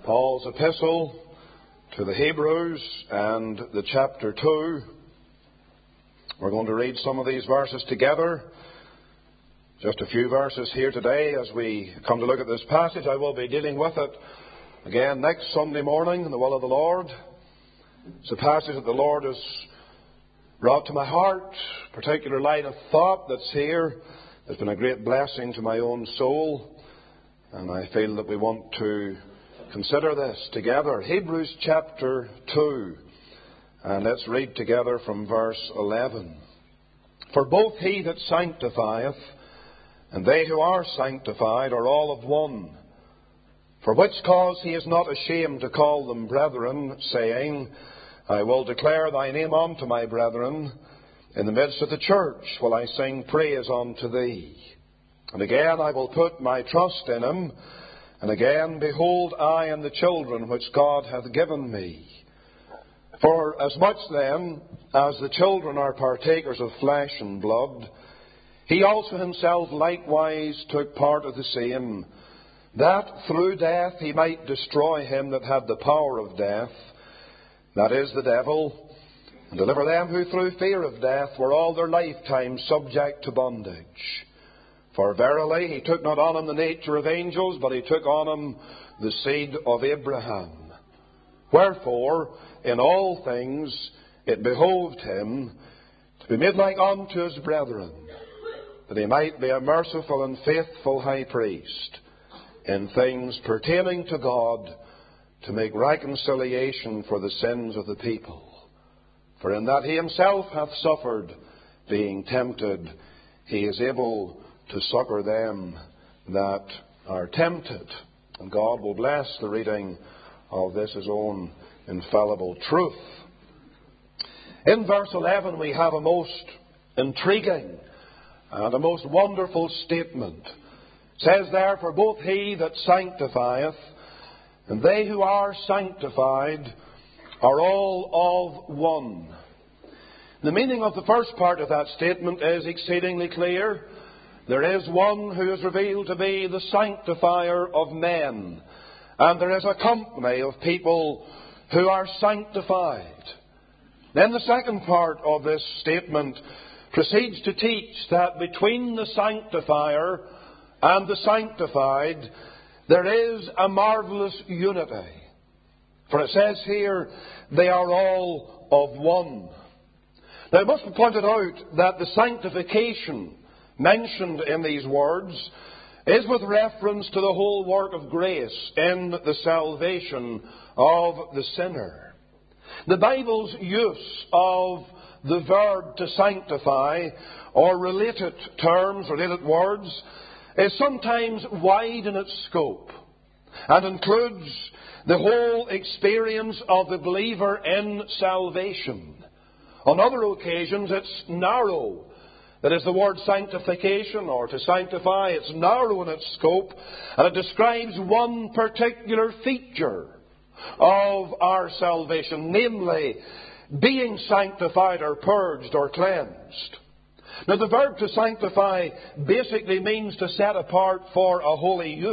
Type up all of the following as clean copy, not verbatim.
Paul's epistle to the Hebrews and the chapter 2. We're going to read some of these verses together. Just a few verses here today as we come to look at this passage. I will be dealing with it again next Sunday morning in the will of the Lord. It's a passage that the Lord has brought to my heart, a particular line of thought that's here. It's been a great blessing to my own soul, and I feel that we want to consider this together. Hebrews chapter 2, and let's read together from verse 11. For both he that sanctifieth and they who are sanctified are all of one. For which cause he is not ashamed to call them brethren, saying, I will declare thy name unto my brethren. In the midst of the church will I sing praise unto thee. And again I will put my trust in him. And again, behold, I and the children which God hath given me. For as much then as the children are partakers of flesh and blood, he also himself likewise took part of the same, that through death he might destroy him that had the power of death, that is, the devil, and deliver them who through fear of death were all their lifetime subject to bondage. For verily he took not on him the nature of angels, but he took on him the seed of Abraham. Wherefore, in all things it behoved him to be made like unto his brethren, that he might be a merciful and faithful high priest in things pertaining to God, to make reconciliation for the sins of the people. For in that he himself hath suffered, being tempted, he is able to succor them that are tempted. And God will bless the reading of this his own infallible truth. In verse 11 we have a most intriguing and a most wonderful statement. It says there, for both he that sanctifieth and they who are sanctified are all of one. The meaning of the first part of that statement is exceedingly clear. There is one who is revealed to be the sanctifier of men, and there is a company of people who are sanctified. Then the second part of this statement proceeds to teach that between the sanctifier and the sanctified there is a marvelous unity. For it says here, they are all of one. Now it must be pointed out that the sanctification mentioned in these words is with reference to the whole work of grace in the salvation of the sinner. The Bible's use of the verb to sanctify, or related terms, related words, is sometimes wide in its scope and includes the whole experience of the believer in salvation. On other occasions it's narrow. That is, the word sanctification, or to sanctify, it's narrow in its scope, and it describes one particular feature of our salvation, namely being sanctified or purged or cleansed. Now, the verb to sanctify basically means to set apart for a holy use.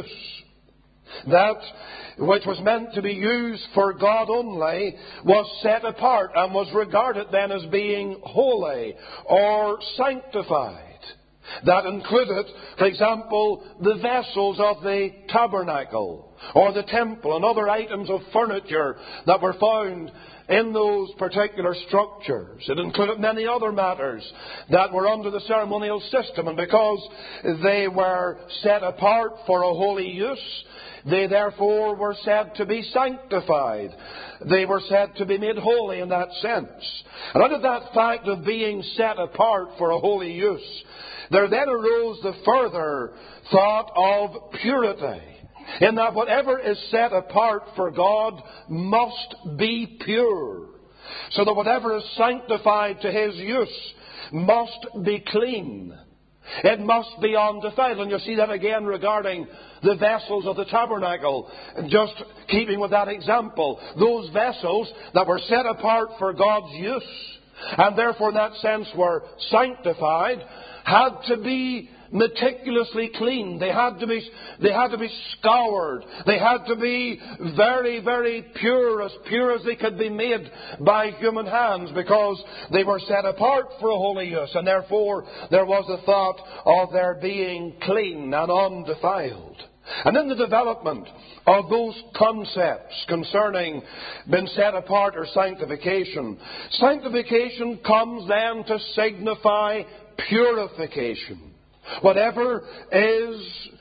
That which was meant to be used for God only was set apart and was regarded then as being holy or sanctified. That included, for example, the vessels of the tabernacle or the temple and other items of furniture that were found in those particular structures. It included many other matters that were under the ceremonial system, and because they were set apart for a holy use, they therefore were said to be sanctified. They were said to be made holy in that sense. And out of that fact of being set apart for a holy use, there then arose the further thought of purity, in that whatever is set apart for God must be pure, so that whatever is sanctified to his use must be clean. It must be undefiled. And you'll see that again regarding the vessels of the tabernacle. Just keeping with that example, those vessels that were set apart for God's use, and therefore in that sense were sanctified, had to be meticulously cleaned. They had to be scoured. They had to be very, very pure as they could be made by human hands, because they were set apart for a holy use, and therefore there was the thought of their being clean and undefiled. And in the development of those concepts concerning being set apart or sanctification, sanctification comes then to signify purification. Whatever is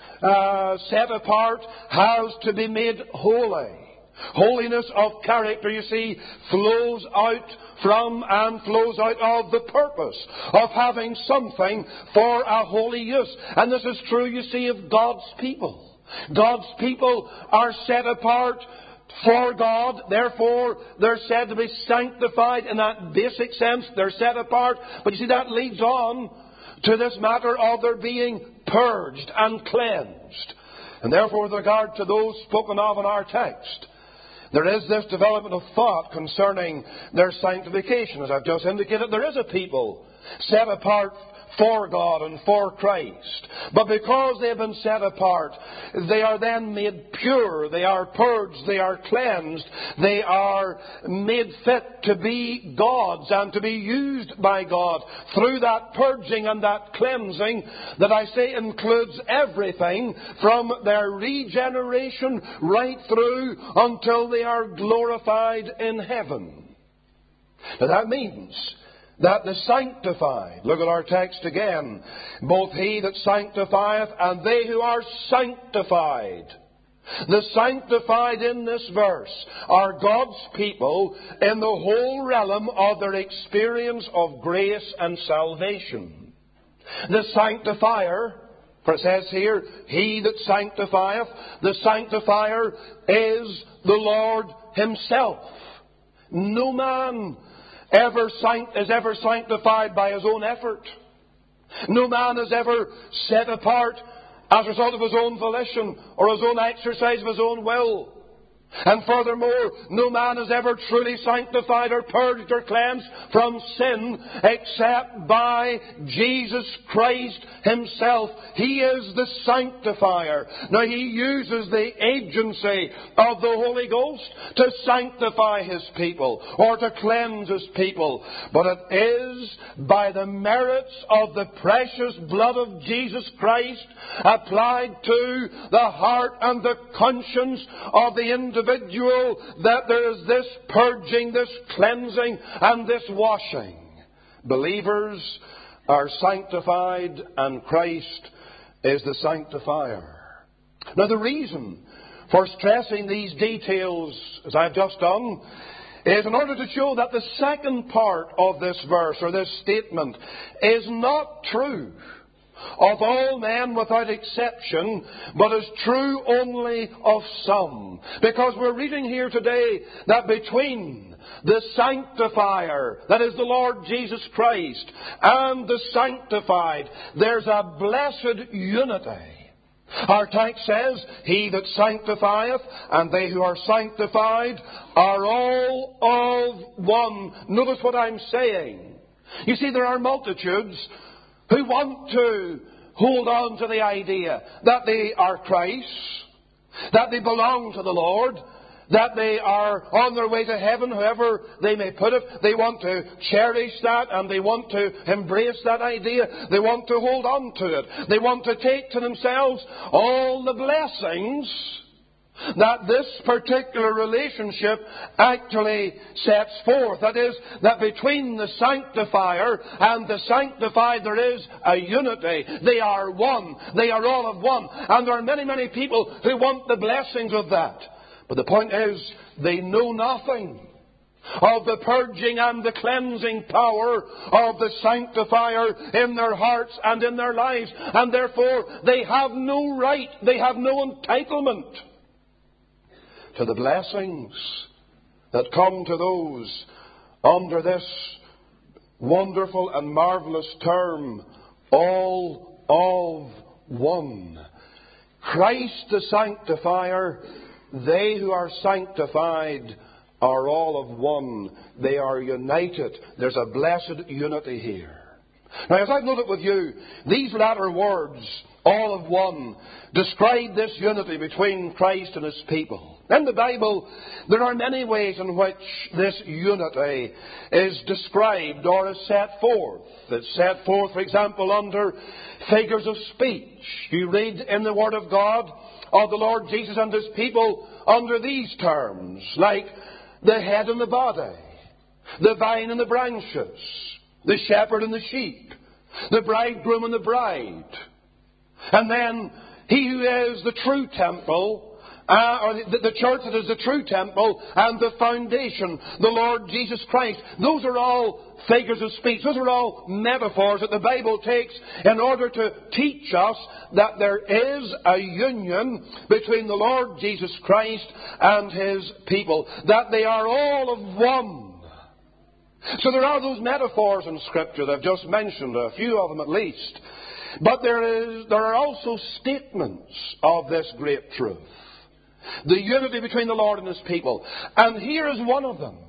set apart has to be made holy. Holiness of character, you see, flows out from and flows out of the purpose of having something for a holy use. And this is true, you see, of God's people. God's people are set apart for God. Therefore, they're said to be sanctified in that basic sense. They're set apart. But you see, that leads on to this matter of their being purged and cleansed. And therefore, with regard to those spoken of in our text, there is this development of thought concerning their sanctification. As I've just indicated, there is a people set apart for God and for Christ. But because they have been set apart, they are then made pure, they are purged, they are cleansed, they are made fit to be God's and to be used by God through that purging and that cleansing that I say includes everything from their regeneration right through until they are glorified in heaven. Now that means that the sanctified, look at our text again, both he that sanctifieth and they who are sanctified. The sanctified in this verse are God's people in the whole realm of their experience of grace and salvation. The sanctifier, for it says here, he that sanctifieth, the sanctifier is the Lord himself. No man is ever sanctified by his own effort. No man is ever set apart as a result of his own volition or his own exercise of his own will. And furthermore, no man is ever truly sanctified or purged or cleansed from sin except by Jesus Christ himself. He is the sanctifier. Now, he uses the agency of the Holy Ghost to sanctify his people or to cleanse his people. But it is by the merits of the precious blood of Jesus Christ applied to the heart and the conscience of the individual that there is this purging, this cleansing, and this washing. Believers are sanctified, and Christ is the sanctifier. Now, the reason for stressing these details, as I've just done, is in order to show that the second part of this verse, or this statement, is not true of all men without exception, but is true only of some. Because we're reading here today that between the sanctifier, that is the Lord Jesus Christ, and the sanctified, there's a blessed unity. Our text says, he that sanctifieth and they who are sanctified are all of one. Notice what I'm saying. You see, there are multitudes who want to hold on to the idea that they are Christ's, that they belong to the Lord, that they are on their way to heaven, however they may put it. They want to cherish that and they want to embrace that idea. They want to hold on to it. They want to take to themselves all the blessings that this particular relationship actually sets forth. That is, that between the sanctifier and the sanctified there is a unity. They are one. They are all of one. And there are many, many people who want the blessings of that. But the point is, they know nothing of the purging and the cleansing power of the sanctifier in their hearts and in their lives. And therefore, they have no right, they have no entitlement to the blessings that come to those under this wonderful and marvelous term, all of one. Christ the sanctifier, they who are sanctified are all of one. They are united. There's a blessed unity here. Now, as I've noted with you, these latter words, all of one, describe this unity between Christ and His people. In the Bible, there are many ways in which this unity is described or is set forth. It's set forth, for example, under figures of speech. You read in the Word of God of the Lord Jesus and His people under these terms, like the head and the body, the vine and the branches, the shepherd and the sheep, the bridegroom and the bride. And then He who is the true temple, or the church that is the true temple and the foundation, the Lord Jesus Christ. Those are all figures of speech. Those are all metaphors that the Bible takes in order to teach us that there is a union between the Lord Jesus Christ and His people. That they are all of one. So there are those metaphors in Scripture that I've just mentioned, a few of them at least. But there are also statements of this great truth. The unity between the Lord and His people. And here is one of them.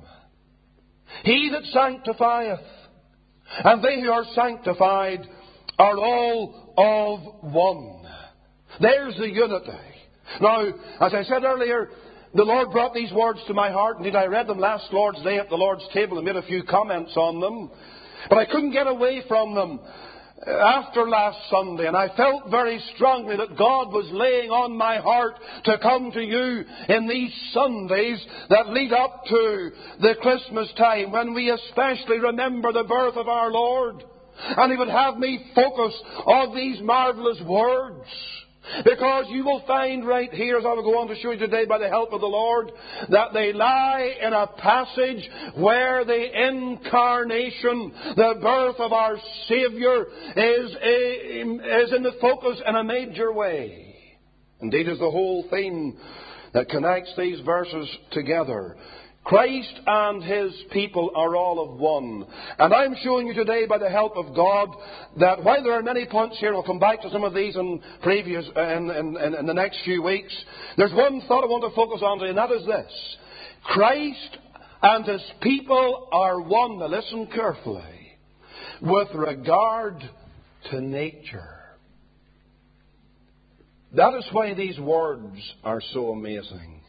He that sanctifieth, and they who are sanctified are all of one. There's the unity. Now, as I said earlier, the Lord brought these words to my heart. Indeed, I read them last Lord's Day at the Lord's table and made a few comments on them. But I couldn't get away from them after last Sunday, and I felt very strongly that God was laying on my heart to come to you in these Sundays that lead up to the Christmas time, when we especially remember the birth of our Lord. And He would have me focus on these marvellous words. Because you will find right here, as I will go on to show you today by the help of the Lord, that they lie in a passage where the incarnation, the birth of our Saviour, is in the focus in a major way. Indeed, is the whole theme that connects these verses together. Christ and His people are all of one. And I'm showing you today, by the help of God, that while there are many points here, and I'll come back to some of these in the next few weeks, there's one thought I want to focus on today, and that is this. Christ and His people are one, now listen carefully, with regard to nature. That is why these words are so amazing.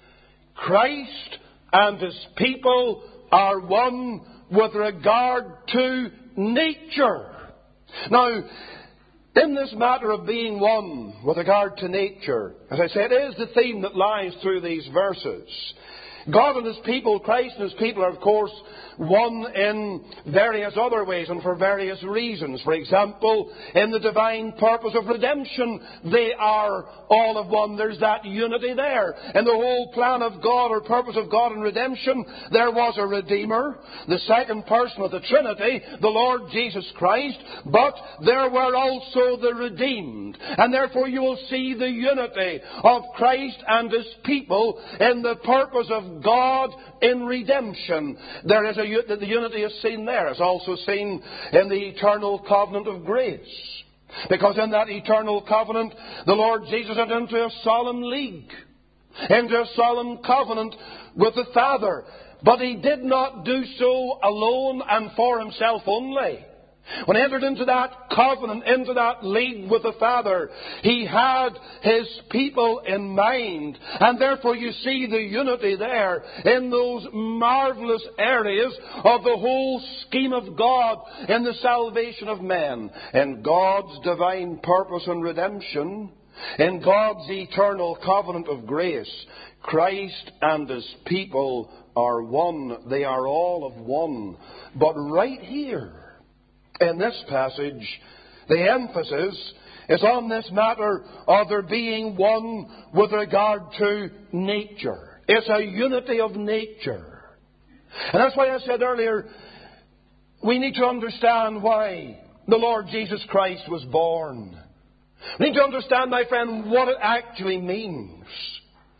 Christ and His people are one with regard to nature. Now, in this matter of being one with regard to nature, as I said, it is the theme that lies through these verses. God and His people, Christ and His people, are of course one in various other ways and for various reasons. For example, in the divine purpose of redemption, they are all of one. There's that unity there. In the whole plan of God or purpose of God in redemption, there was a Redeemer, the second person of the Trinity, the Lord Jesus Christ, but there were also the redeemed. And therefore you will see the unity of Christ and His people in the purpose of God in redemption. There is the unity is seen there. It's also seen in the eternal covenant of grace. Because in that eternal covenant, the Lord Jesus entered into a solemn league, into a solemn covenant with the Father. But He did not do so alone and for Himself only. When He entered into that covenant, into that league with the Father, He had His people in mind. And therefore you see the unity there in those marvellous areas of the whole scheme of God in the salvation of men. In God's divine purpose and redemption, in God's eternal covenant of grace, Christ and His people are one. They are all of one. But right here, in this passage, the emphasis is on this matter of there being one with regard to nature. It's a unity of nature. And that's why I said earlier, we need to understand why the Lord Jesus Christ was born. We need to understand, my friend, what it actually means.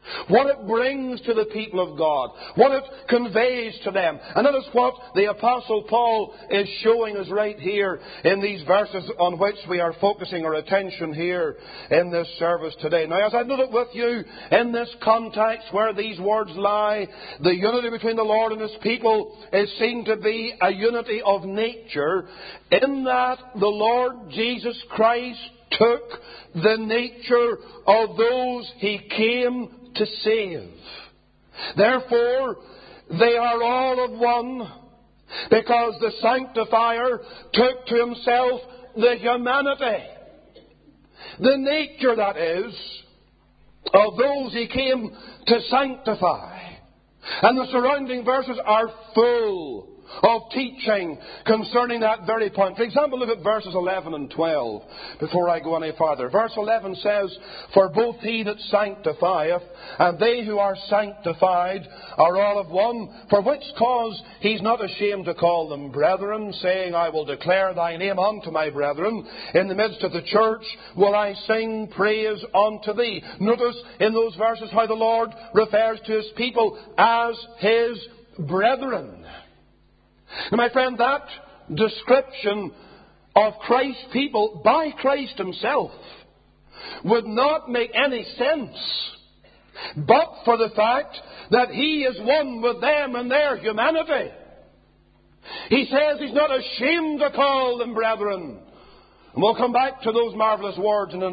what it brings to the people of God, what it conveys to them. And that is what the Apostle Paul is showing us right here in these verses on which we are focusing our attention here in this service today. Now, as I noted with you, in this context where these words lie, the unity between the Lord and His people is seen to be a unity of nature, in that the Lord Jesus Christ took the nature of those He came to save. Therefore, they are all of one, because the Sanctifier took to Himself the humanity, the nature, that is, of those He came to sanctify. And the surrounding verses are full of teaching concerning that very point. For example, look at verses 11 and 12 before I go any farther. Verse 11 says, "For both He that sanctifieth and they who are sanctified are all of one, for which cause He's not ashamed to call them brethren, saying, I will declare Thy name unto my brethren. In the midst of the church will I sing praise unto Thee." Notice in those verses how the Lord refers to His people as His brethren. Now, my friend, that description of Christ's people by Christ Himself would not make any sense but for the fact that He is one with them in their humanity. He says He's not ashamed to call them brethren. And we'll come back to those marvelous words in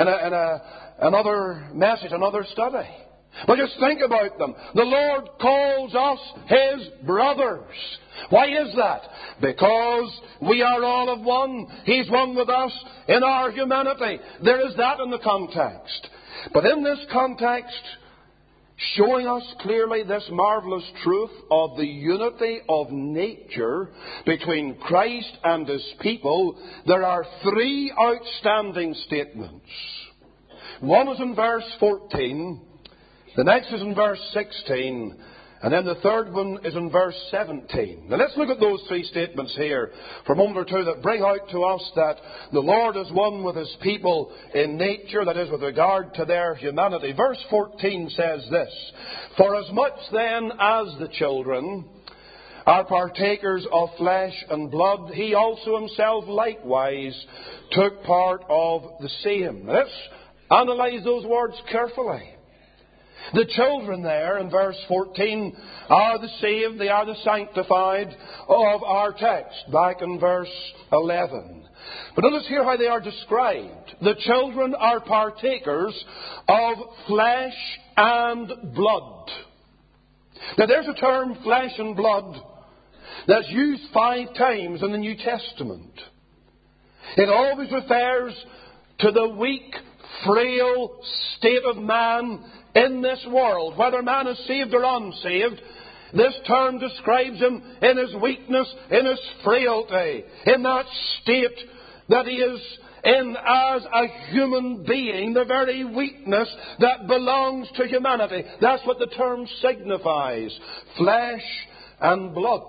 another message, another study. But just think about them. The Lord calls us His brothers. Why is that? Because we are all of one. He's one with us in our humanity. There is that in the context. But in this context, showing us clearly this marvelous truth of the unity of nature between Christ and His people, there are three outstanding statements. One is in verse 14. The next is in verse 16, and then the third one is in verse 17. Now let's look at those three statements here for a moment or two that bring out to us that the Lord is one with His people in nature, that is, with regard to their humanity. Verse 14 says this, "For as much then as the children are partakers of flesh and blood, He also Himself likewise took part of the same." Now, let's analyze those words carefully. The children there in verse 14 are the saved, they are the sanctified of our text, back in verse 11. But notice here how they are described. The children are partakers of flesh and blood. Now there's a term, flesh and blood, that's used 5 times in the New Testament. It always refers to the weak, frail state of man in this world, whether man is saved or unsaved. This term describes him in his weakness, in his frailty, in that state that he is in as a human being, the very weakness that belongs to humanity. That's what the term signifies, flesh and blood.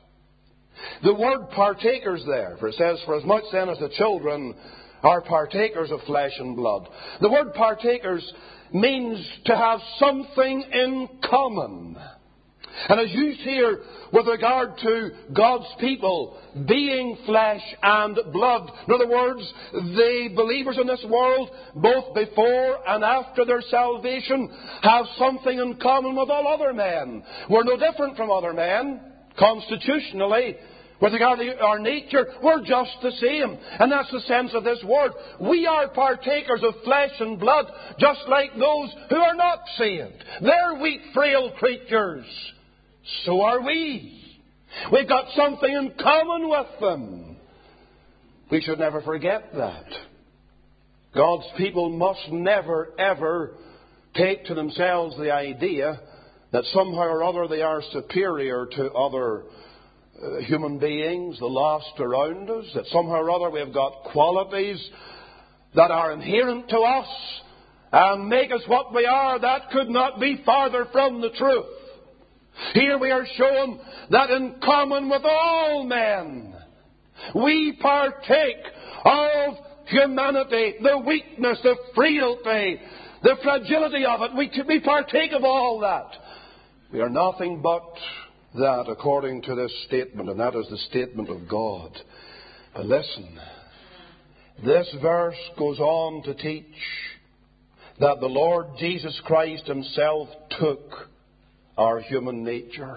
The word partakers there, for it says, "For as much then as the children are partakers of flesh and blood." The word partakers means to have something in common, and is used here with regard to God's people being flesh and blood. In other words, the believers in this world, both before and after their salvation, have something in common with all other men. We're no different from other men constitutionally. With regard to our nature, we're just the same. And that's the sense of this word. We are partakers of flesh and blood, just like those who are not saved. They're weak, frail creatures. So are we. We've got something in common with them. We should never forget that. God's people must never, ever take to themselves the idea that somehow or other they are superior to other human beings, the lost around us, that somehow or other we have got qualities that are inherent to us and make us what we are. That could not be farther from the truth. Here we are shown that in common with all men, we partake of humanity, the weakness, the frailty, the fragility of it. We partake of all that. We are nothing but that according to this statement, and that is the statement of God. But listen, this verse goes on to teach that the Lord Jesus Christ Himself took our human nature.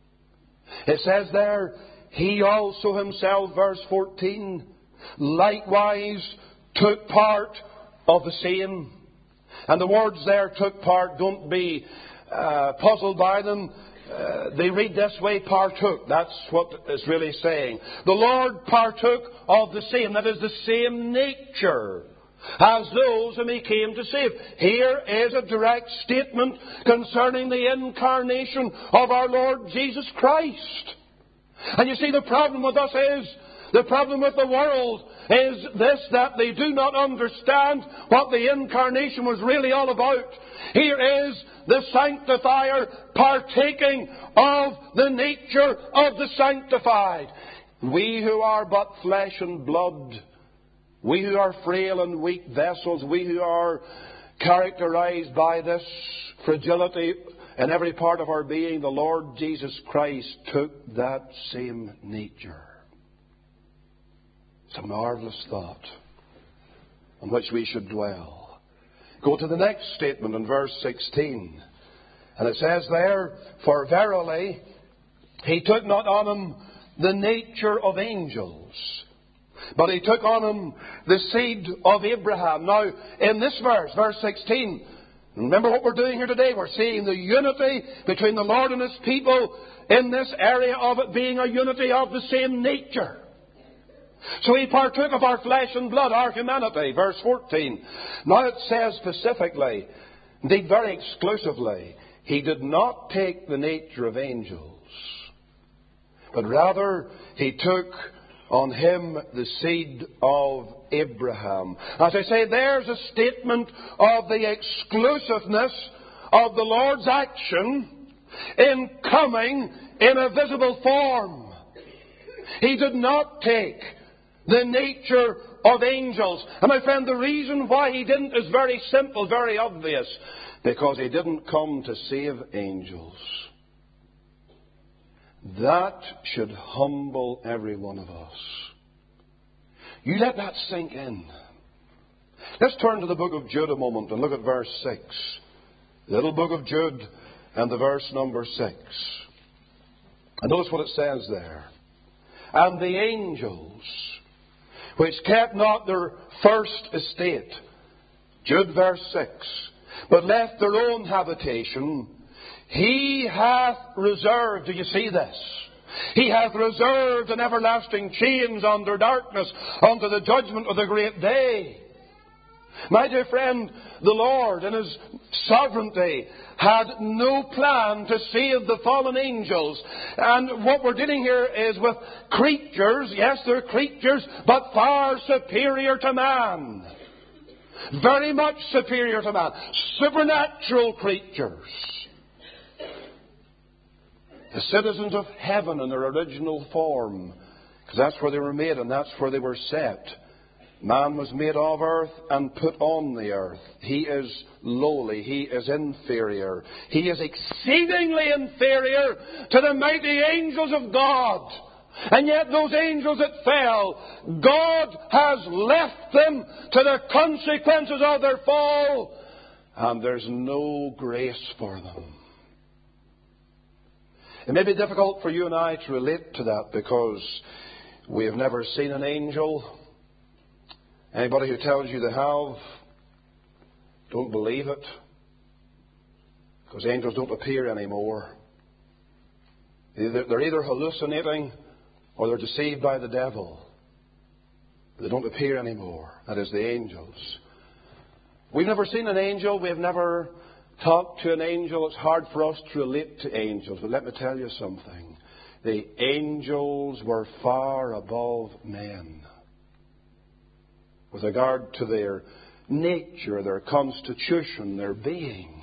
It says there, He also Himself, verse 14, likewise took part of the same. And the words there, took part, don't be puzzled by them. They read this way, partook. That's what it's really saying. The Lord partook of the same, that is the same nature as those whom He came to save. Here is a direct statement concerning the incarnation of our Lord Jesus Christ. And you see, the problem with us is, the problem with the world is this, that they do not understand what the incarnation was really all about. Here is the sanctifier partaking of the nature of the sanctified. We who are but flesh and blood, we who are frail and weak vessels, we who are characterized by this fragility in every part of our being, the Lord Jesus Christ took that same nature. It's a marvelous thought on which we should dwell. Go to the next statement in verse 16. And it says there, for verily He took not on Him the nature of angels, but He took on Him the seed of Abraham. Now, in this verse, verse 16, remember what we're doing here today. We're seeing the unity between the Lord and His people in this area of it being a unity of the same nature. So He partook of our flesh and blood, our humanity. Verse 14. Now it says specifically, indeed very exclusively, He did not take the nature of angels, but rather He took on Him the seed of Abraham. As I say, there's a statement of the exclusiveness of the Lord's action in coming in a visible form. He did not take the nature of angels. And my friend, the reason why He didn't is very simple, very obvious. Because He didn't come to save angels. That should humble every one of us. You let that sink in. Let's turn to the book of Jude a moment and look at verse 6. The little book of Jude and the verse number 6. And notice what it says there. And the angels, which kept not their first estate, Jude verse 6, but left their own habitation, He hath reserved, do you see this? He hath reserved in everlasting chains under darkness unto the judgment of the great day. My dear friend, the Lord in His sovereignty had no plan to save the fallen angels. And what we're dealing here is with creatures, yes, they're creatures, but far superior to man. Very much superior to man. Supernatural creatures. The citizens of heaven in their original form. Because that's where they were made and that's where they were set. Man was made of earth and put on the earth. He is lowly. He is inferior. He is exceedingly inferior to the mighty angels of God. And yet those angels that fell, God has left them to the consequences of their fall. And there's no grace for them. It may be difficult for you and I to relate to that because we have never seen an angel. Anybody who tells you they have, don't believe it. Because angels don't appear anymore. They're either hallucinating or they're deceived by the devil. They don't appear anymore. That is the angels. We've never seen an angel. We've never talked to an angel. It's hard for us to relate to angels. But let me tell you something. The angels were far above men with regard to their nature, their constitution, their being,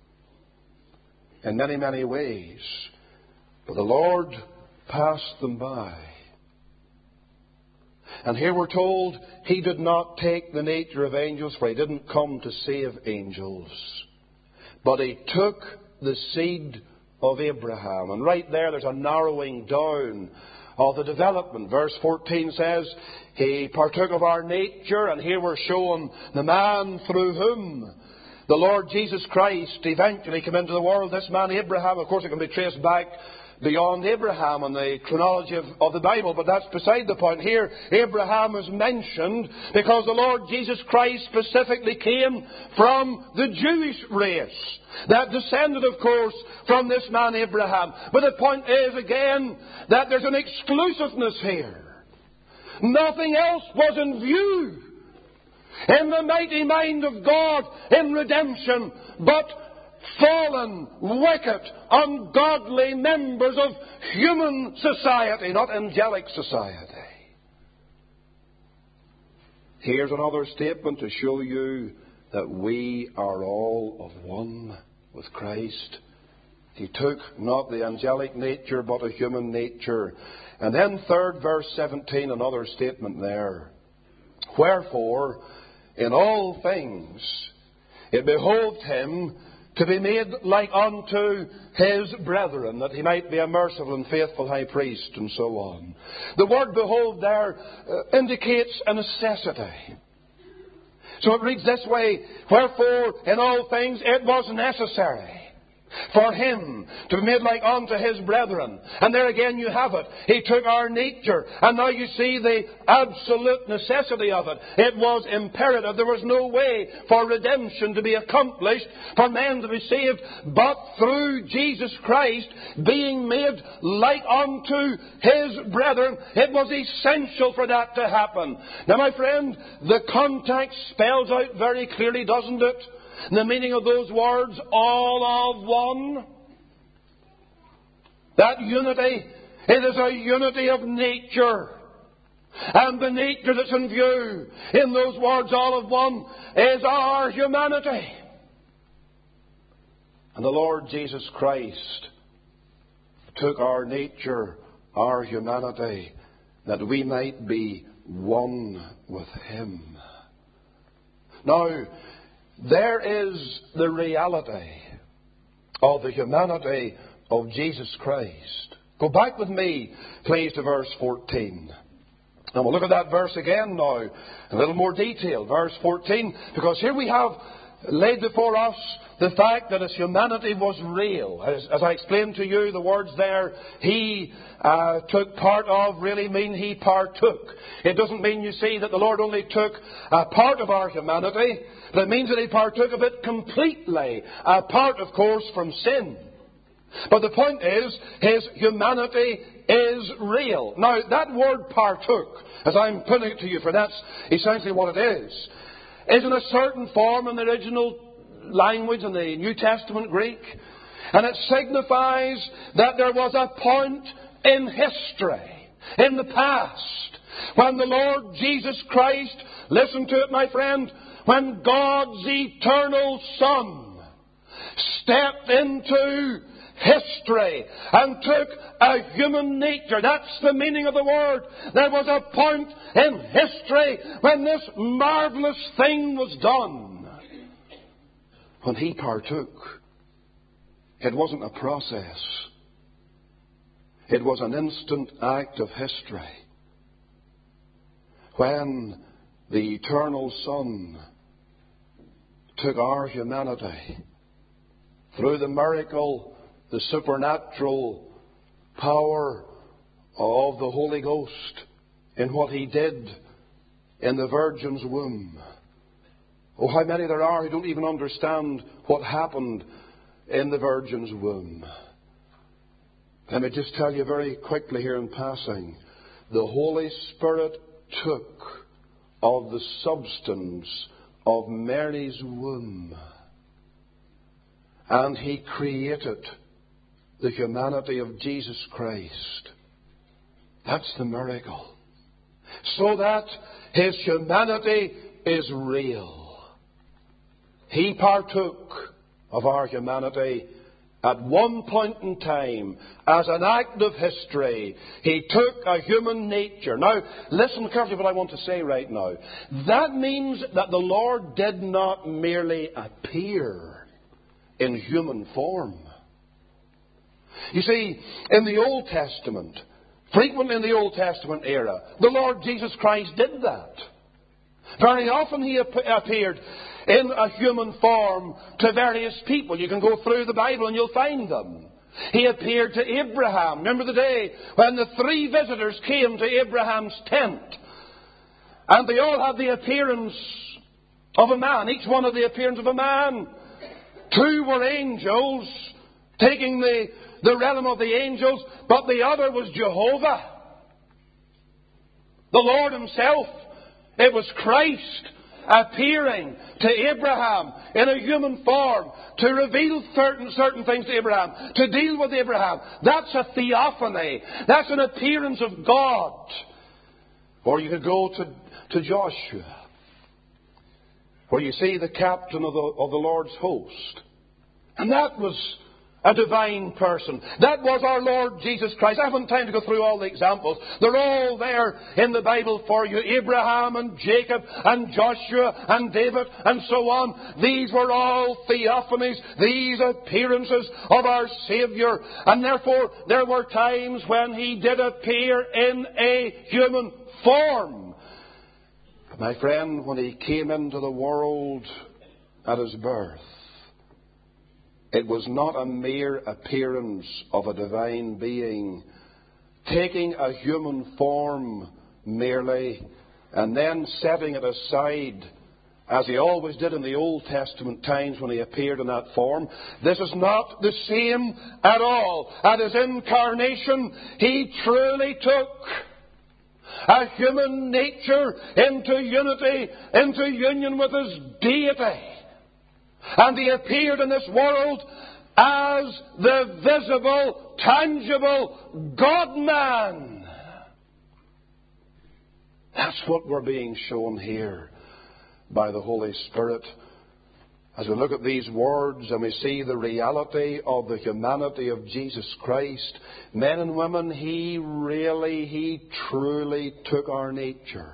in many, many ways. But the Lord passed them by. And here we're told He did not take the nature of angels, for He didn't come to save angels. But He took the seed of Abraham. And right there's a narrowing down of the development. Verse 14 says, He partook of our nature, and here we're shown the man through whom the Lord Jesus Christ eventually came into the world. This man Abraham, of course, it can be traced back beyond Abraham in the chronology of the Bible, but that's beside the point. Here, Abraham is mentioned because the Lord Jesus Christ specifically came from the Jewish race that descended, of course, from this man Abraham. But the point is, again, that there's an exclusiveness here. Nothing else was in view in the mighty mind of God in redemption but fallen, wicked, ungodly members of human society, not angelic society. Here's another statement to show you that we are all of one with Christ. He took not the angelic nature, but a human nature. And then third, verse 17, another statement there. Wherefore, in all things, it behoved Him to be made like unto His brethren, that He might be a merciful and faithful high priest, and so on. The word behoved there indicates a necessity. So it reads this way, Wherefore in all things it was necessary for Him to be made like unto His brethren. And there again you have it. He took our nature. And now you see the absolute necessity of it. It was imperative. There was no way for redemption to be accomplished, for men to be saved, but through Jesus Christ being made like unto His brethren. It was essential for that to happen. Now, my friend, the context spells out very clearly, doesn't it? The meaning of those words, all of one. That unity, it is a unity of nature. And the nature that's in view in those words, all of one, is our humanity. And the Lord Jesus Christ took our nature, our humanity, that we might be one with Him. Now, there is the reality of the humanity of Jesus Christ. Go back with me, please, to verse 14. And we'll look at that verse again now, in a little more detail. Verse 14, because here we have laid before us the fact that His humanity was real. As I explained to you, the words there, He took part of, really mean He partook. It doesn't mean, you see, that the Lord only took a part of our humanity, but it means that He partook of it completely, apart, of course, from sin. But the point is, His humanity is real. Now, that word partook, as I'm putting it to you, for that's essentially what it is in a certain form in the original language, in the New Testament Greek. And it signifies that there was a point in history, in the past, when the Lord Jesus Christ, listen to it, my friend, when God's eternal Son stepped into history and took a human nature. That's the meaning of the word. There was a point in history when this marvelous thing was done. When He partook, it wasn't a process. It was an instant act of history. When the eternal Son took our humanity through the miracle, the supernatural power of the Holy Ghost in what He did in the Virgin's womb. Oh, how many there are who don't even understand what happened in the Virgin's womb. Let me just tell you very quickly here in passing. The Holy Spirit took of the substance of Mary's womb, and He created the humanity of Jesus Christ. That's the miracle. So that His humanity is real. He partook of our humanity, At one point in time, as an act of history, He took a human nature. Now, listen carefully to what I want to say right now. That means that the Lord did not merely appear in human form. You see, in the Old Testament, frequently in the Old Testament era, the Lord Jesus Christ did that. Very often He appeared in a human form to various people. You can go through the Bible and you'll find them. He appeared to Abraham. Remember the day when the 3 visitors came to Abraham's tent? And they all had the appearance of a man. Each one had the appearance of a man. 2 were angels, taking the realm of the angels, but the other was Jehovah, the Lord Himself. It was Christ appearing to Abraham in a human form to reveal certain things to Abraham, to deal with Abraham. That's a theophany. That's an appearance of God. Or you could go to Joshua, where you see the captain of the Lord's host. And that was a divine person. That was our Lord Jesus Christ. I haven't time to go through all the examples. They're all there in the Bible for you. Abraham and Jacob and Joshua and David and so on. These were all theophanies. These appearances of our Saviour. And therefore, there were times when He did appear in a human form. But my friend, when He came into the world at His birth, it was not a mere appearance of a divine being taking a human form merely and then setting it aside, as He always did in the Old Testament times when He appeared in that form. This is not the same at all. At His incarnation, He truly took a human nature into unity, into union with His deity. And He appeared in this world as the visible, tangible God-man. That's what we're being shown here by the Holy Spirit. As we look at these words and we see the reality of the humanity of Jesus Christ, men and women, He truly took our nature.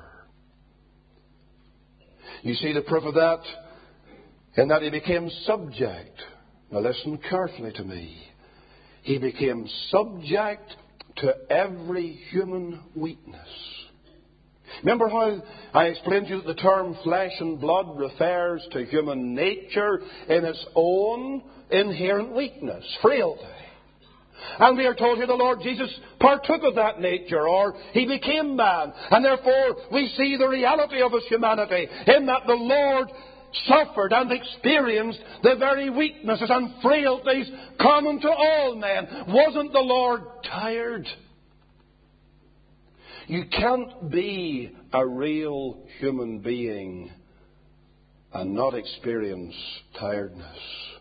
You see the proof of that in that He became subject. Now listen carefully to me. He became subject to every human weakness. Remember how I explained to you that the term flesh and blood refers to human nature in its own inherent weakness, frailty. And we are told here the Lord Jesus partook of that nature, or He became man. And therefore we see the reality of His humanity in that the Lord suffered and experienced the very weaknesses and frailties common to all men. Wasn't the Lord tired? You can't be a real human being and not experience tiredness.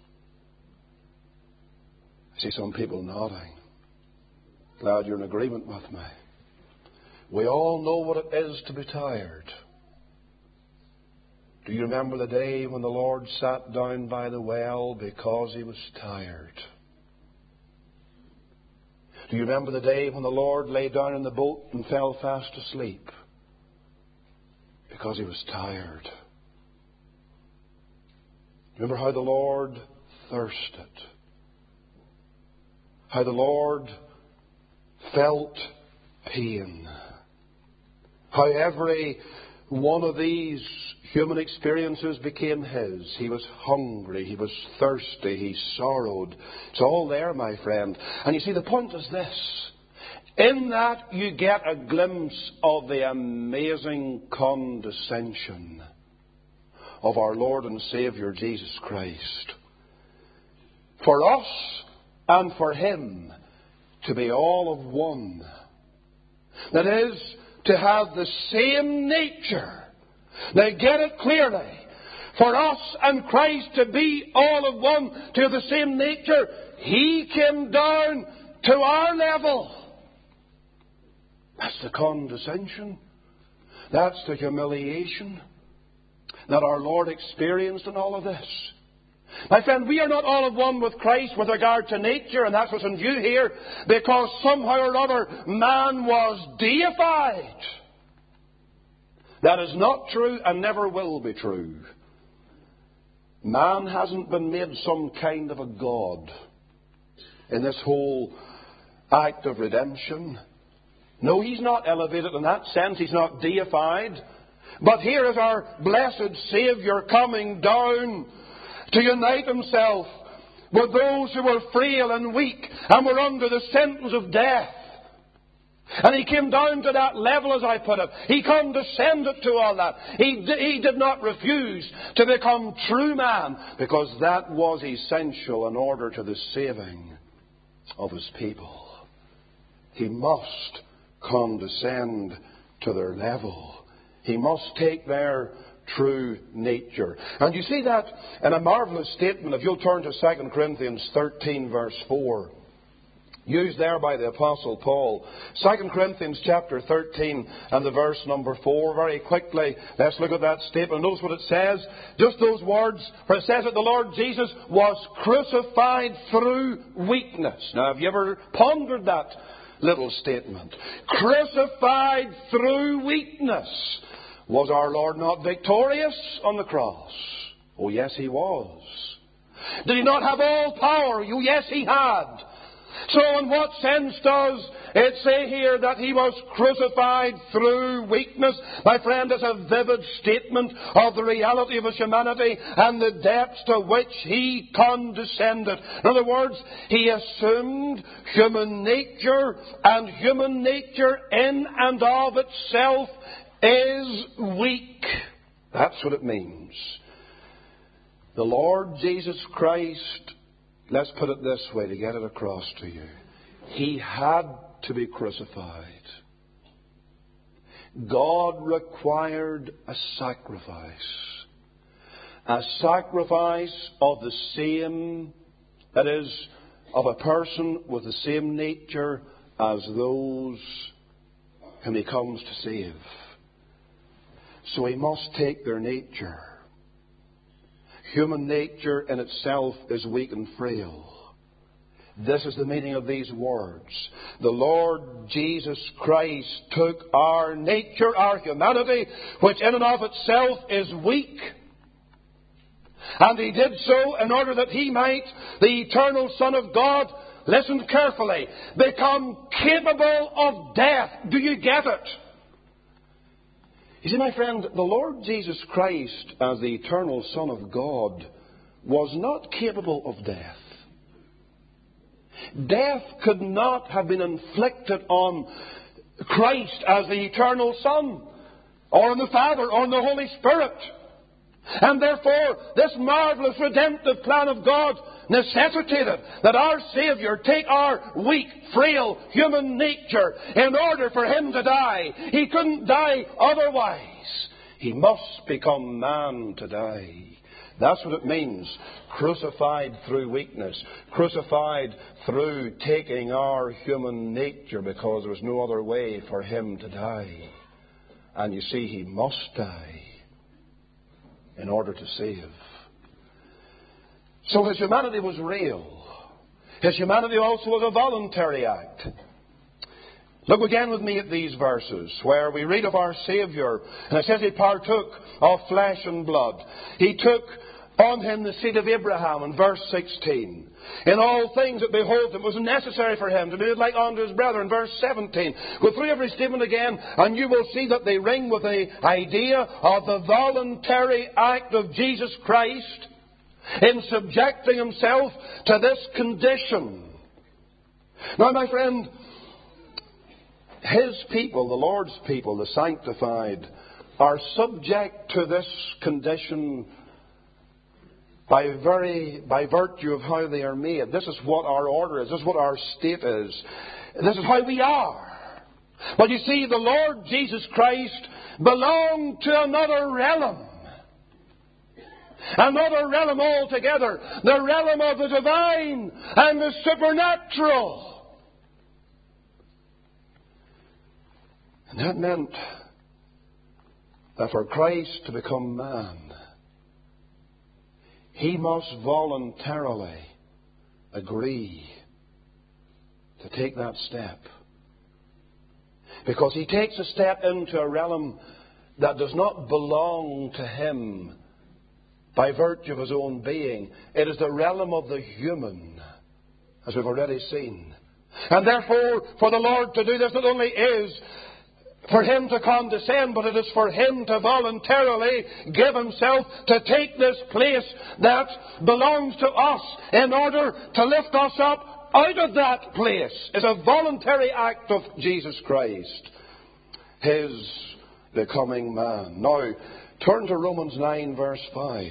I see some people nodding. Glad you're in agreement with me. We all know what it is to be tired. Do you remember the day when the Lord sat down by the well because He was tired? Do you remember the day when the Lord lay down in the boat and fell fast asleep because He was tired? Remember how the Lord thirsted? How the Lord felt pain? How every one of these human experiences became His. He was hungry, He was thirsty, He sorrowed. It's all there, my friend. And you see, the point is this. In that you get a glimpse of the amazing condescension of our Lord and Saviour Jesus Christ. For us and for Him to be all of one. That is, to have the same nature. Now get it clearly. For us and Christ to be all of one, to have the same nature, He came down to our level. That's the condescension. That's the humiliation that our Lord experienced in all of this. My friend, we are not all of one with Christ with regard to nature, and that's what's in view here, because somehow or other man was deified. That is not true and never will be true. Man hasn't been made some kind of a god in this whole act of redemption. No, he's not elevated in that sense. He's not deified. But here is our blessed Saviour coming down to unite himself with those who were frail and weak and were under the sentence of death. And he came down to that level, as I put it. He condescended to all that. He did not refuse to become true man, because that was essential in order to the saving of his people. He must condescend to their level. He must take their true nature. And you see that in a marvellous statement. If you'll turn to 2 Corinthians 13 verse 4. Used there by the Apostle Paul. 2 Corinthians chapter 13 and the verse number 4. Very quickly, let's look at that statement. Notice what it says. Just those words, where it says that the Lord Jesus was crucified through weakness. Now, have you ever pondered that little statement? Crucified through weakness. Was our Lord not victorious on the cross? Oh, yes, He was. Did He not have all power? Oh, yes, He had. So in what sense does it say here that He was crucified through weakness? My friend, it's a vivid statement of the reality of His humanity and the depths to which He condescended. In other words, He assumed human nature, and human nature in and of itself is weak. That's what it means. The Lord Jesus Christ, let's put it this way to get it across to you. He had to be crucified. God required a sacrifice. A sacrifice of the same, that is, of a person with the same nature as those whom He comes to save. So He must take their nature. Human nature in itself is weak and frail. This is the meaning of these words. The Lord Jesus Christ took our nature, our humanity, which in and of itself is weak. And He did so in order that He might, the eternal Son of God, listen carefully, become capable of death. Do you get it? You see, my friend, the Lord Jesus Christ, as the eternal Son of God, was not capable of death. Death could not have been inflicted on Christ as the eternal Son, or on the Father, or on the Holy Spirit. And therefore, this marvellous redemptive plan of God necessitated that our Saviour take our weak, frail human nature in order for Him to die. He couldn't die otherwise. He must become man to die. That's what it means. Crucified through weakness. Crucified through taking our human nature, because there was no other way for Him to die. And you see, He must die in order to save. So His humanity was real. His humanity also was a voluntary act. Look again with me at these verses where we read of our Saviour, and it says He partook of flesh and blood. He took on Him the seed of Abraham in verse 16. In all things that behold it was necessary for Him to do it like unto His brethren, verse 17. Go through every statement again, and you will see that they ring with the idea of the voluntary act of Jesus Christ in subjecting Himself to this condition. Now, my friend, His people, the Lord's people, the sanctified, are subject to this condition by virtue of how they are made. This is what our order is. This is what our state is. This is how we are. But you see, the Lord Jesus Christ belonged to another realm. Another realm altogether. The realm of the divine and the supernatural. And that meant that for Christ to become man, he must voluntarily agree to take that step. Because he takes a step into a realm that does not belong to him by virtue of his own being. It is the realm of the human, as we've already seen. And therefore, for the Lord to do this, not only is for him to condescend, but it is for him to voluntarily give himself to take this place that belongs to us in order to lift us up out of that place. It's a voluntary act of Jesus Christ, his becoming man. Now, turn to Romans 9 verse 5.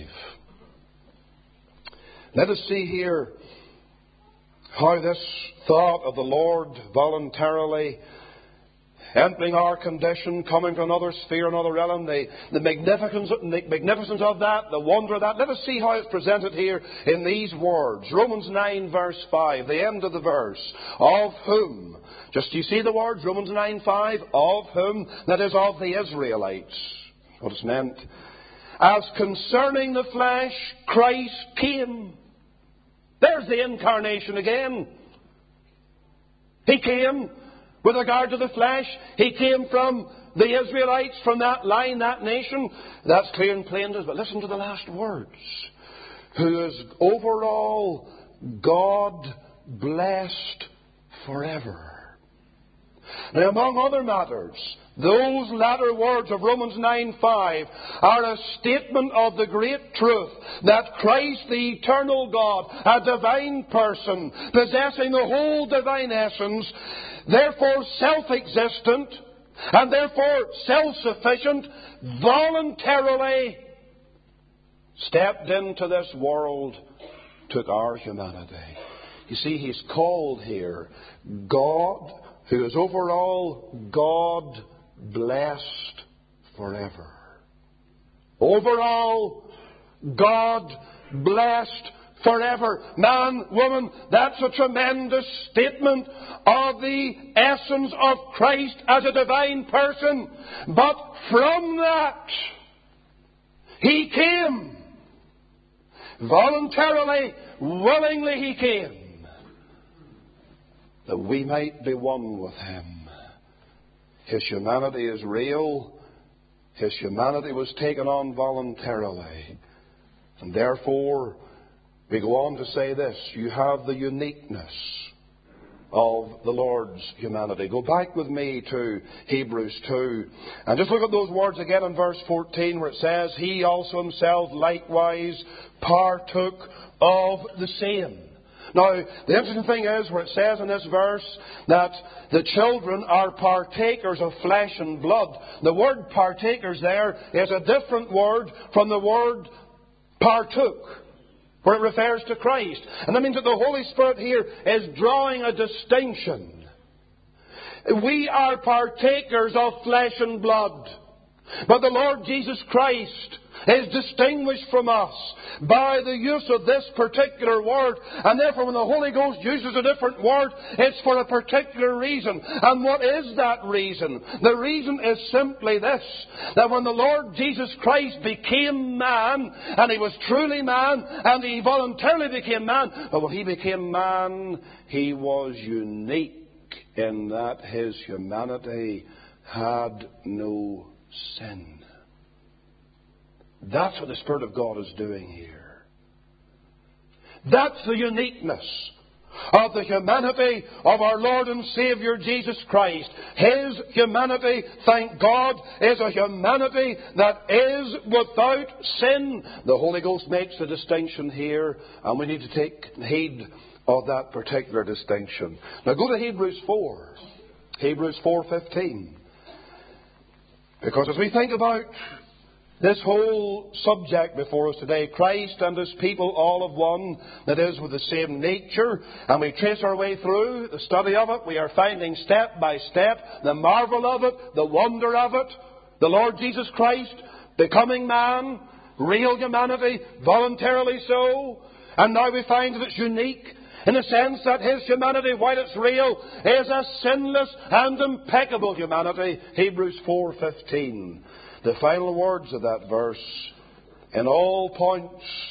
Let us see here how this thought of the Lord voluntarily entering our condition, coming to another sphere, another realm, the magnificence of that, the wonder of that. Let us see how it's presented here in these words. Romans 9 verse 5, the end of the verse. Of whom, just you see the words, Romans 9 5, of whom, that is of the Israelites. What it's meant. As concerning the flesh, Christ came. There's the incarnation again. He came with regard to the flesh. He came from the Israelites, from that line, that nation. That's clear and plain to us. But listen to the last words. Who is over all God blessed forever. Now, among other matters, those latter words of Romans 9:5 are a statement of the great truth that Christ, the eternal God, a divine person, possessing the whole divine essence, therefore self-existent, and therefore self-sufficient, voluntarily stepped into this world, took our humanity. You see, he's called here God, who is over all God blessed forever. Over all God blessed forever. Man, woman, that's a tremendous statement of the essence of Christ as a divine person. But from that, he came. Voluntarily, willingly he came, that we might be one with him. His humanity is real. His humanity was taken on voluntarily. And therefore, we go on to say this. You have the uniqueness of the Lord's humanity. Go back with me to Hebrews 2. And just look at those words again in verse 14 where it says, He also himself likewise partook of the same. Now, the interesting thing is where it says in this verse that the children are partakers of flesh and blood. The word partakers there is a different word from the word partook, where it refers to Christ. And that means that the Holy Spirit here is drawing a distinction. We are partakers of flesh and blood, but the Lord Jesus Christ is distinguished from us by the use of this particular word. And therefore, when the Holy Ghost uses a different word, it's for a particular reason. And what is that reason? The reason is simply this, that when the Lord Jesus Christ became man, and he was truly man, and he voluntarily became man, but when he became man, he was unique in that his humanity had no sin. That's what the Spirit of God is doing here. That's the uniqueness of the humanity of our Lord and Saviour Jesus Christ. His humanity, thank God, is a humanity that is without sin. The Holy Ghost makes the distinction here, and we need to take heed of that particular distinction. Now go to Hebrews 4. Hebrews 4:15. Because as we think about this whole subject before us today, Christ and His people all of one, that is, with the same nature, and we trace our way through the study of it, we are finding step by step the marvel of it, the wonder of it, the Lord Jesus Christ becoming man, real humanity, voluntarily so, and now we find that it's unique in the sense that His humanity, while it's real, is a sinless and impeccable humanity. Hebrews 4:15. The final words of that verse, in all points,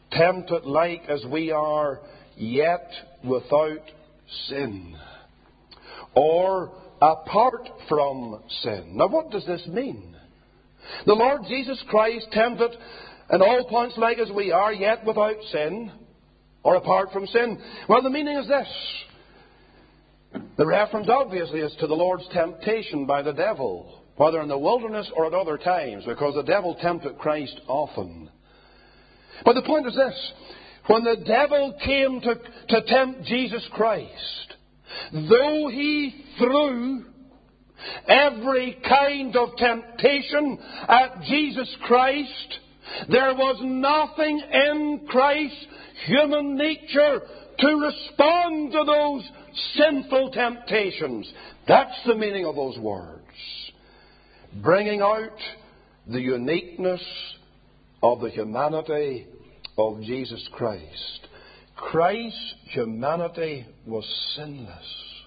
tempted like as we are, yet without sin. Or apart from sin. Now what does this mean? The Lord Jesus Christ tempted in all points like as we are, yet without sin. Or apart from sin. Well, the meaning is this. The reference obviously is to the Lord's temptation by the devil, whether in the wilderness or at other times, because the devil tempted Christ often. But the point is this. When the devil came to tempt Jesus Christ, though he threw every kind of temptation at Jesus Christ, there was nothing in Christ's human nature to respond to those sinful temptations. That's the meaning of those words. Bringing out the uniqueness of the humanity of Jesus Christ. Christ's humanity was sinless.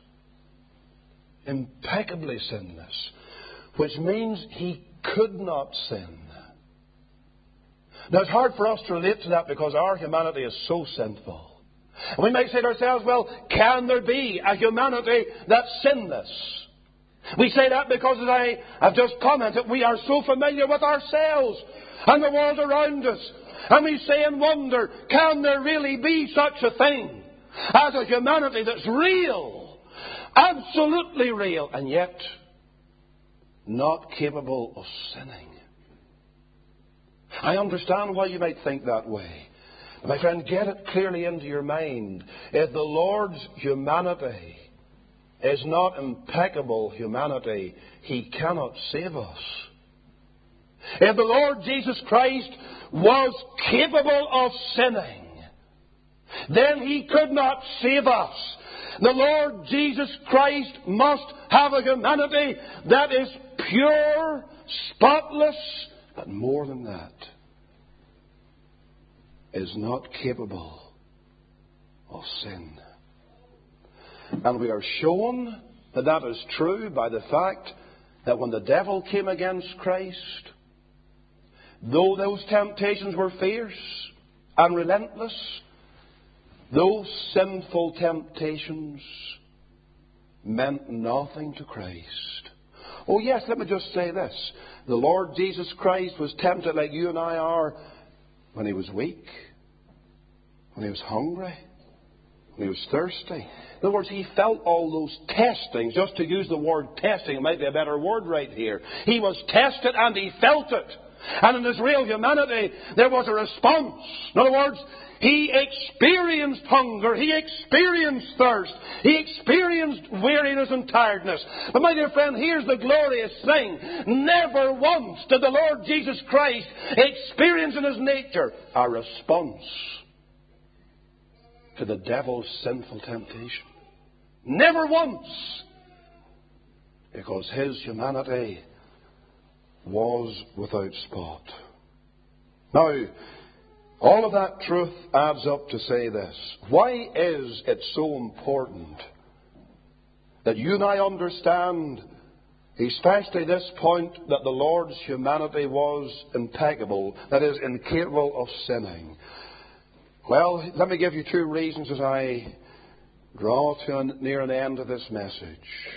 Impeccably sinless. Which means he could not sin. Now it's hard for us to relate to that because our humanity is so sinful. And we might say to ourselves, well, can there be a humanity that's sinless? We say that because, as I have just commented, we are so familiar with ourselves and the world around us. And we say and wonder, can there really be such a thing as a humanity that's real, absolutely real, and yet not capable of sinning? I understand why you might think that way. But my friend, get it clearly into your mind. If the Lord's humanity is not impeccable humanity, He cannot save us. If the Lord Jesus Christ was capable of sinning, then He could not save us. The Lord Jesus Christ must have a humanity that is pure, spotless, but more than that, is not capable of sin. And we are shown that that is true by the fact that when the devil came against Christ, though those temptations were fierce and relentless, those sinful temptations meant nothing to Christ. Oh yes, let me just say this. The Lord Jesus Christ was tempted like you and I are when He was weak, when He was hungry, when He was thirsty. In other words, He felt all those testings. Just to use the word testing, it might be a better word right here. He was tested and He felt it. And in His real humanity, there was a response. In other words, He experienced hunger. He experienced thirst. He experienced weariness and tiredness. But my dear friend, here's the glorious thing. Never once did the Lord Jesus Christ experience in His nature a response to the devil's sinful temptation. Never once. Because His humanity was without spot. Now, all of that truth adds up to say this. Why is it so important that you and I understand, especially this point, that the Lord's humanity was impeccable, that is, incapable of sinning? Well, let me give you two reasons as I draw to near an end of this message.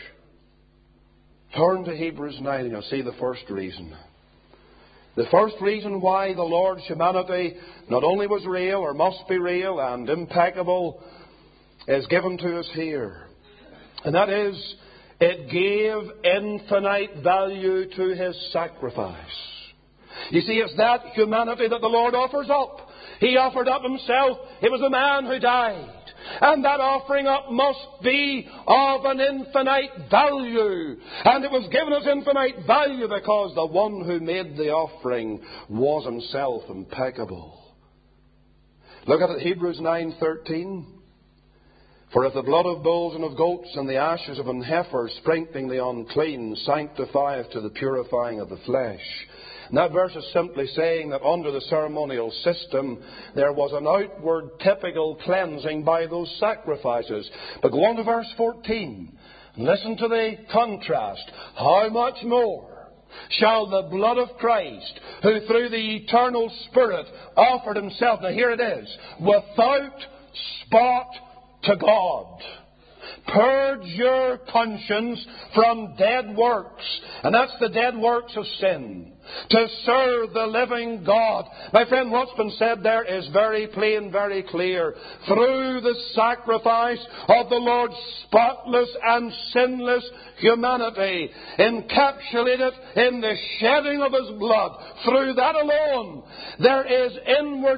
Turn to Hebrews 9 and you'll see the first reason. The first reason why the Lord's humanity not only was real, or must be real, and impeccable, is given to us here. And that is, it gave infinite value to His sacrifice. You see, it's that humanity that the Lord offers up. He offered up Himself. It was a man who died. And that offering up must be of an infinite value. And it was given as infinite value because the one who made the offering was Himself impeccable. Look at it, Hebrews 9:13. For if the blood of bulls and of goats and the ashes of an heifer sprinkling the unclean sanctifieth to the purifying of the flesh. And that verse is simply saying that under the ceremonial system there was an outward typical cleansing by those sacrifices. But go on to verse 14 and listen to the contrast. How much more shall the blood of Christ, who through the eternal Spirit offered himself, now here it is, without spot to God, purge your conscience from dead works. And that's the dead works of sin. To serve the living God. My friend, what's been said there is very plain, very clear. Through the sacrifice of the Lord's spotless and sinless humanity, encapsulated in the shedding of His blood, through that alone, there is inward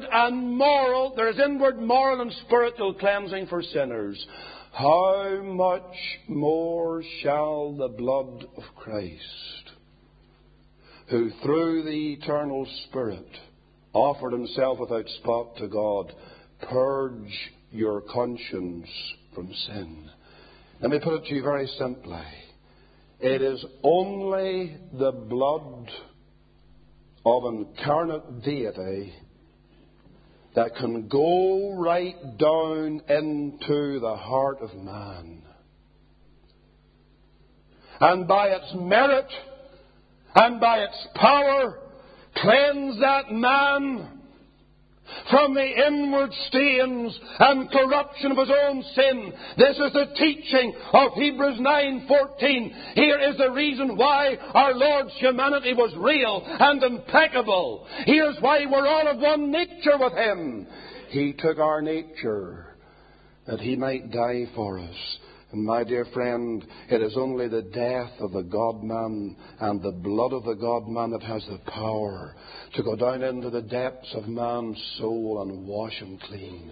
moral and spiritual cleansing for sinners. How much more shall the blood of Christ, who through the eternal Spirit offered himself without spot to God, purge your conscience from sin? Let me put it to you very simply. It is only the blood of incarnate deity that can go right down into the heart of man, and by its merit and by its power cleanse that man from the inward stains and corruption of his own sin. This is the teaching of Hebrews 9:14. Here is the reason why our Lord's humanity was real and impeccable. Here's why we're all of one nature with Him. He took our nature that He might die for us. And my dear friend, it is only the death of the God-man and the blood of the God-man that has the power to go down into the depths of man's soul and wash him clean.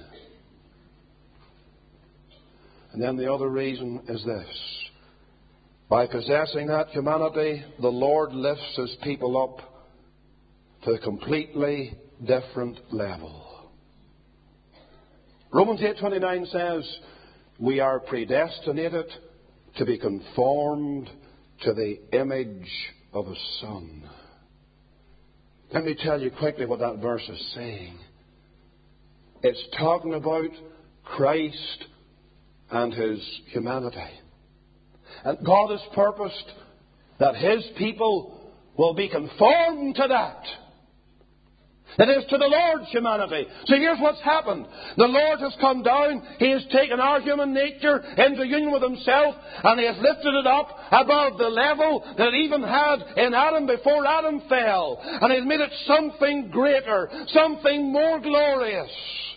And then the other reason is this. By possessing that humanity, the Lord lifts His people up to a completely different level. Romans 8:29 says, we are predestinated to be conformed to the image of His Son. Let me tell you quickly what that verse is saying. It's talking about Christ and His humanity. And God has purposed that His people will be conformed to that. It is to the Lord's humanity. So here's what's happened. The Lord has come down. He has taken our human nature into union with Himself, and He has lifted it up above the level that it even had in Adam before Adam fell. And He has made it something greater, something more glorious.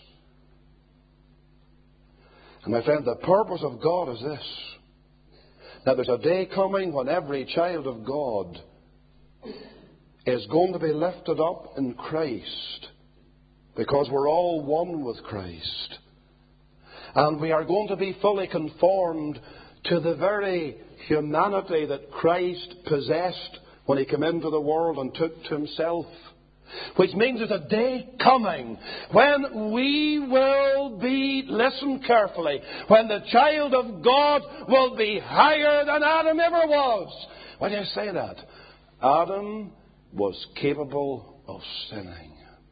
And my friend, the purpose of God is this. That there's a day coming when every child of God is going to be lifted up in Christ, because we're all one with Christ. And we are going to be fully conformed to the very humanity that Christ possessed when He came into the world and took to Himself. Which means there's a day coming when we will be, listen carefully, when the child of God will be higher than Adam ever was. Why do I say that? Adam was capable of sinning.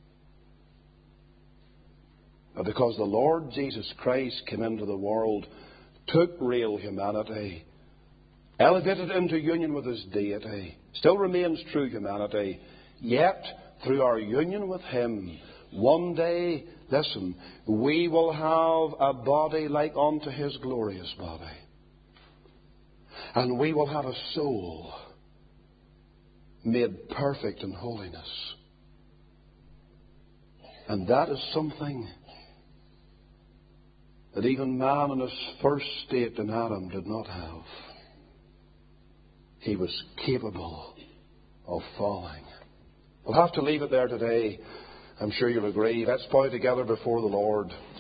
But because the Lord Jesus Christ came into the world, took real humanity, elevated into union with His deity, still remains true humanity, yet through our union with Him, one day, listen, we will have a body like unto His glorious body. And we will have a soul made perfect in holiness. And that is something that even man in his first state in Adam did not have. He was capable of falling. We'll have to leave it there today. I'm sure you'll agree. Let's bow together before the Lord.